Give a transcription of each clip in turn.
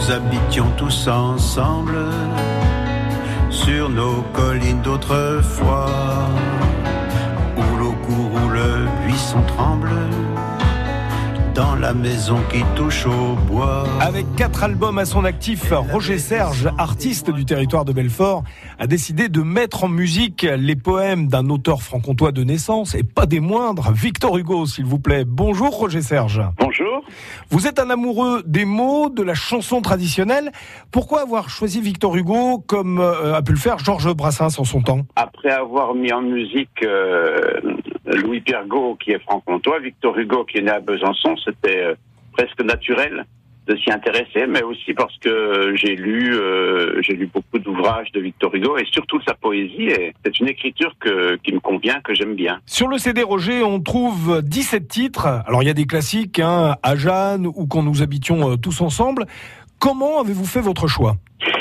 nous habitions tous ensemble sur nos collines d'autrefois, où l'eau court, où le buisson tremble, dans la maison qui touche au bois. Avec 4 albums à son actif, Roger Serge, artiste du territoire de Belfort, a décidé de mettre en musique les poèmes d'un auteur franc-comtois de naissance, et pas des moindres, Victor Hugo, s'il vous plaît. Bonjour Roger Serge. Bonjour. Vous êtes un amoureux des mots, de la chanson traditionnelle. Pourquoi avoir choisi Victor Hugo comme a pu le faire Georges Brassens en son temps ? Après avoir mis en musique Louis Pergaud, qui est franc-comtois, Victor Hugo, qui est né à Besançon, c'était presque naturel de s'y intéresser, mais aussi parce que j'ai lu beaucoup d'ouvrages de Victor Hugo et surtout sa poésie, et c'est une écriture qui me convient, que j'aime bien. Sur le CD Roger, on trouve 17 titres. Alors il y a des classiques, à Jeanne ou Quand nous habitions tous ensemble. Comment avez-vous fait votre choix ?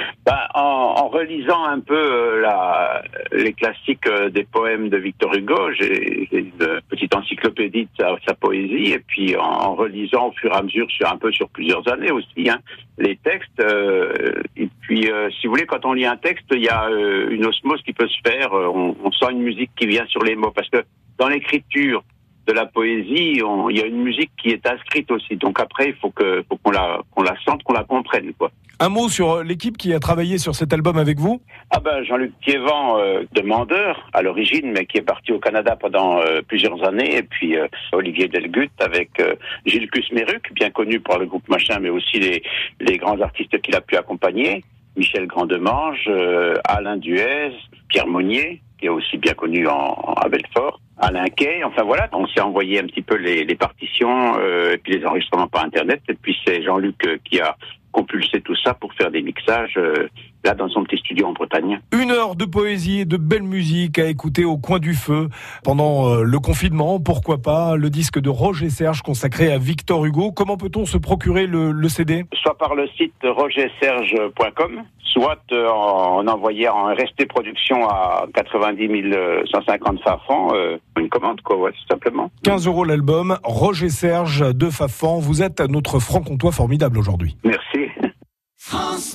En relisant un peu les classiques des poèmes de Victor Hugo, j'ai une petite encyclopédie de sa poésie, et puis en relisant au fur et à mesure sur plusieurs années aussi, les textes. Et puis, si vous voulez, quand on lit un texte, il y a une osmose qui peut se faire. On sent une musique qui vient sur les mots, parce que dans l'écriture de la poésie, il y a une musique qui est inscrite aussi. Donc après, il faut qu'on la sente, qu'on la comprenne, quoi. Un mot sur l'équipe qui a travaillé sur cet album avec vous ? Jean-Luc Thiévan, demandeur à l'origine, mais qui est parti au Canada pendant plusieurs années, et puis Olivier Delgut avec Gilles Cusmeruc, bien connu par le groupe Machin, mais aussi les grands artistes qu'il a pu accompagner, Michel Grandemange, Alain Duez, Pierre Monnier, qui est aussi bien connu à Belfort, Alain Kay, enfin voilà, on s'est envoyé un petit peu les partitions et puis les enregistrements par Internet, et puis c'est Jean-Luc qui a compulsé tout ça pour faire des mixages là dans son petit studio en Bretagne. 1 heure de poésie et de belle musique à écouter au coin du feu pendant le confinement, pourquoi pas, le disque de Roger Serge consacré à Victor Hugo. Comment peut-on se procurer le CD ? Soit par le site rogerserge.com, soit en envoyant un RST Production à 90 150 Fafan, une commande, quoi, tout simplement. 15 € l'album, Roger Serge de Fafan. Vous êtes notre franc-comtois formidable aujourd'hui. Merci. France